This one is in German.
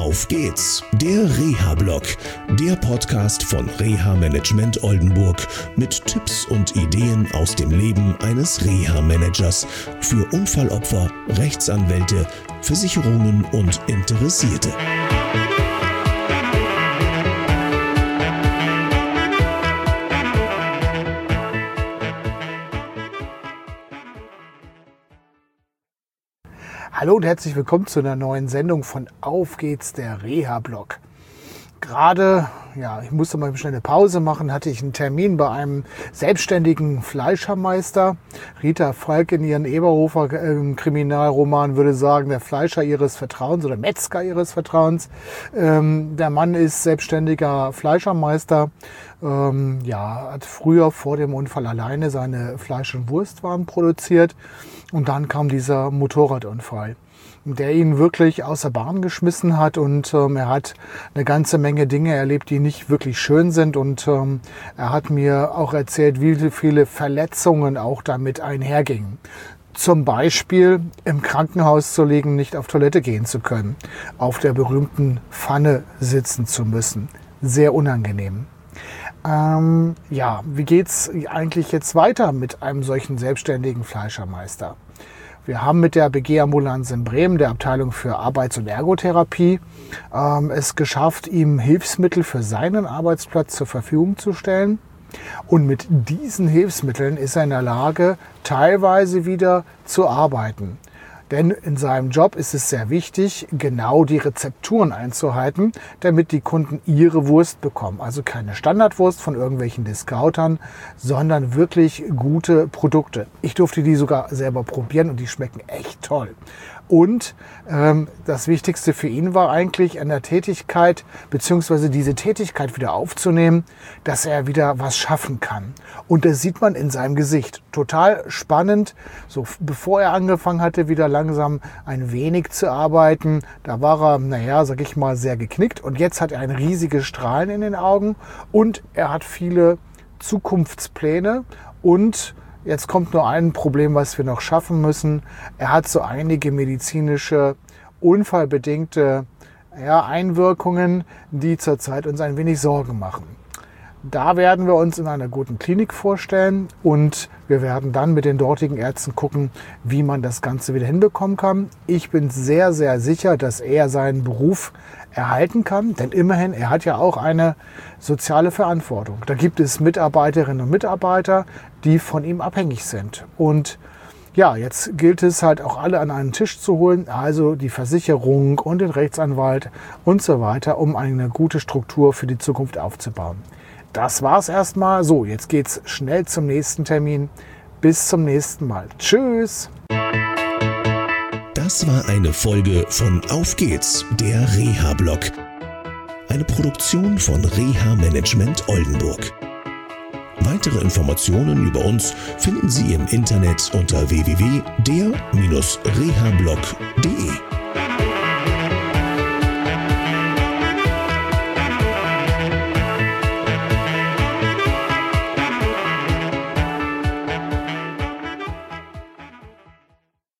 Auf geht's, der Reha-Blog, der Podcast von Reha-Management Oldenburg mit Tipps und Ideen aus dem Leben eines Reha-Managers für Unfallopfer, Rechtsanwälte, Versicherungen und Interessierte. Hallo und herzlich willkommen zu einer neuen Sendung von Auf geht's, der Reha-Blog. Gerade, ich musste mal schnell eine Pause machen, hatte ich einen Termin bei einem selbstständigen Fleischermeister. Rita Falk in ihren Eberhofer Kriminalroman würde sagen, der Fleischer ihres Vertrauens oder Metzger ihres Vertrauens. Der Mann ist selbstständiger Fleischermeister, hat früher vor dem Unfall alleine seine Fleisch- und Wurstwaren produziert und dann kam dieser Motorradunfall, der ihn wirklich außer Bahn geschmissen hat und er hat eine ganze Menge Dinge erlebt, die nicht wirklich schön sind und er hat mir auch erzählt, wie viele Verletzungen auch damit einhergingen. Zum Beispiel im Krankenhaus zu liegen, nicht auf Toilette gehen zu können, auf der berühmten Pfanne sitzen zu müssen. Sehr unangenehm. Wie geht's eigentlich jetzt weiter mit einem solchen selbstständigen Fleischermeister? Wir haben mit der BG-Ambulanz in Bremen, der Abteilung für Arbeits- und Ergotherapie, es geschafft, ihm Hilfsmittel für seinen Arbeitsplatz zur Verfügung zu stellen. Und mit diesen Hilfsmitteln ist er in der Lage, teilweise wieder zu arbeiten. Denn in seinem Job ist es sehr wichtig, genau die Rezepturen einzuhalten, damit die Kunden ihre Wurst bekommen. Also keine Standardwurst von irgendwelchen Discountern, sondern wirklich gute Produkte. Ich durfte die sogar selber probieren und die schmecken echt toll. Und das Wichtigste für ihn war eigentlich an der Tätigkeit, beziehungsweise diese Tätigkeit wieder aufzunehmen, dass er wieder was schaffen kann. Und das sieht man in seinem Gesicht. Total spannend. So, bevor er angefangen hatte, wieder langsam ein wenig zu arbeiten, da war er, sehr geknickt. Und jetzt hat er ein riesiges Strahlen in den Augen und er hat viele Zukunftspläne und jetzt kommt nur ein Problem, was wir noch schaffen müssen. Er hat so einige medizinische, unfallbedingte Einwirkungen, die zurzeit uns ein wenig Sorgen machen. Da werden wir uns in einer guten Klinik vorstellen und wir werden dann mit den dortigen Ärzten gucken, wie man das Ganze wieder hinbekommen kann. Ich bin sehr, sehr sicher, dass er seinen Beruf erhalten kann, denn immerhin, er hat ja auch eine soziale Verantwortung. Da gibt es Mitarbeiterinnen und Mitarbeiter, die von ihm abhängig sind. Und jetzt gilt es halt auch alle an einen Tisch zu holen, also die Versicherung und den Rechtsanwalt und so weiter, um eine gute Struktur für die Zukunft aufzubauen. Das war's erstmal. So, jetzt geht's schnell zum nächsten Termin. Bis zum nächsten Mal. Tschüss! Das war eine Folge von Auf geht's, der Reha-Blog. Eine Produktion von Reha-Management Oldenburg. Weitere Informationen über uns finden Sie im Internet unter www.der-rehablog.de.